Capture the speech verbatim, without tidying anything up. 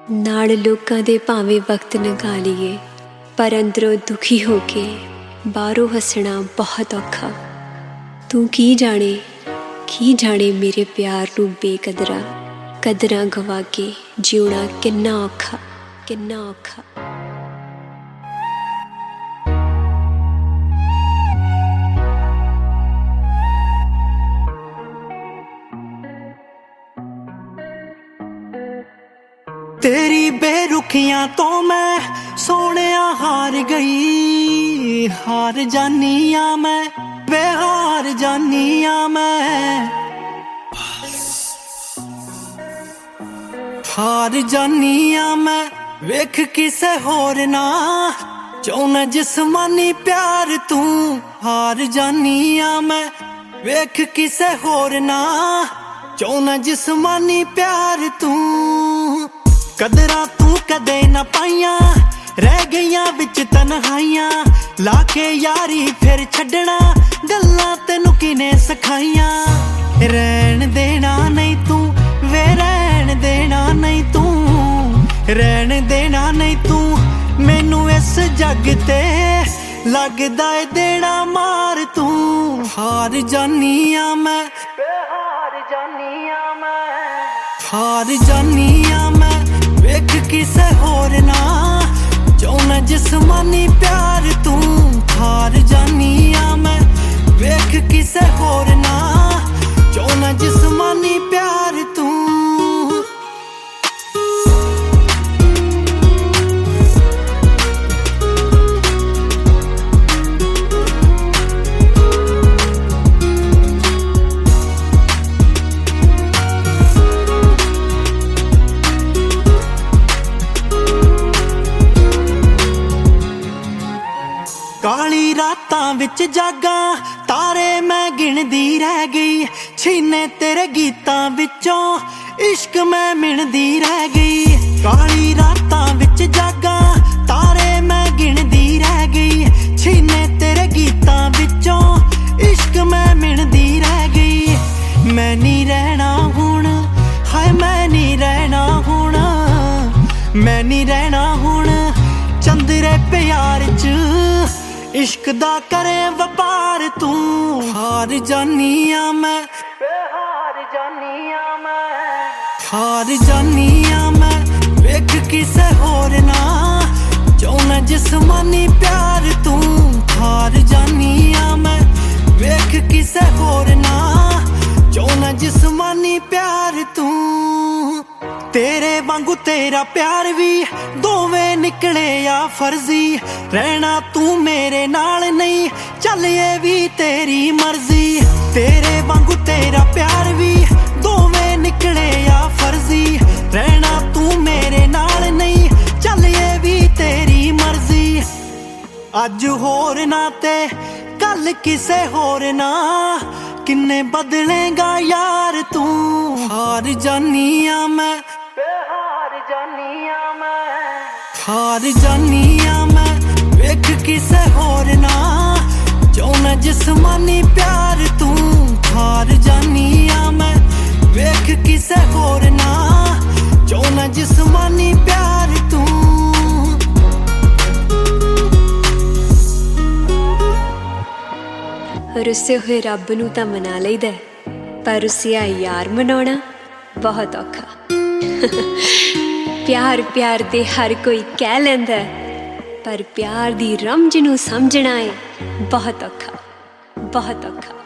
नाल लोकां दे भावें वक्त लंघा लीए, पर अंदरों दुखी हो के बाहरों हसना बहुत औखा। तू की जाने की जाने मेरे प्यार नू बेकदरा, कदरां गवा के जीउणा किन्ना औखा किन्ना औखा। तेरी बेरुखियां तो मैं सोनिया हार गई, हार जानी आ मैं बेहार जानी आ मैं, हार जानी आ मैं वेख किसे होर ना चाहना जिस्मानी प्यार तू, हार जानी आ मैं वेख किसे होर ना चाहना जिस्मानी प्यार तू। कदरा तू कदे न पाइया रह गईया विच तन्हाइयां, लाके यारी फिर छड्डना गल्लां तैनू किने सिखाइयां। रहन देना नहीं तू वे रहन देना नहीं तू, रहन देना नहीं तू मैनू इस जग ते लगदा है देना मार तू। हार जानी आ मैं हार जानी आ मैं, हार जानी आ मैं वेख किसे होर ना चाहना जिस्मानी प्यार तू, हार जानी आ मैं वेख किसे होर ना चाहना जिस्मानी प्यार तू। काली रातां विच जागा तारे मैं गिनदी रह गई, छीने तेरे गीतां विचों इश्क मैं मिणदी रह गई। काली रातां विच जागा तारे मैं गिनदी रह गई, छीने तेरे गीतां विचों इश्क मैं मिणदी रह गई। मैं नहीं रहना हुण हाय मैं नहीं रहना हुण, मैं नहीं रहना हुण चंदरे प्यार च इश्क दा करे वपार तू। हार जानी आ मैं हार जानी आ मैं, हार जानी आ मैं वेख किसे होर ना चाहना जिस्मानी प्यार तू। हार जानी आ मैं वेख किसे होर ना चाहना जिस्मानी प्यार तू। तेरे वांगू तेरा प्यार भी दोवें निकले या फर्जी, रहना तू मेरे नाल नहीं चल ये भी तेरी मर्जी। तेरे वांगू तेरा प्यार भी दोवें निकले या फर्जी, रहना तू मेरे नाल नहीं चल ये भी तेरी मर्जी। अज होर ना ते कल किसे होर ना किन्ने बदलेगा यार तू। हार जानी आ मैं हार जानी आ मैं, हार जानी आ मैं वेख किसे होर ना चाहना जिस्मानी प्यार तू। हार जानी आ मैं वेख किसे होर ना चाहना जिस्मानी प्यार तू। रुसे हुए रब नू तां मना लईदा, पर रुसिया यार मनाउणा बहुत औखा। प्यार प्यार ते हर कोई कह लैंदा, पर प्यार दी रमज नू समझना है बहुत औखा बहुत औखा।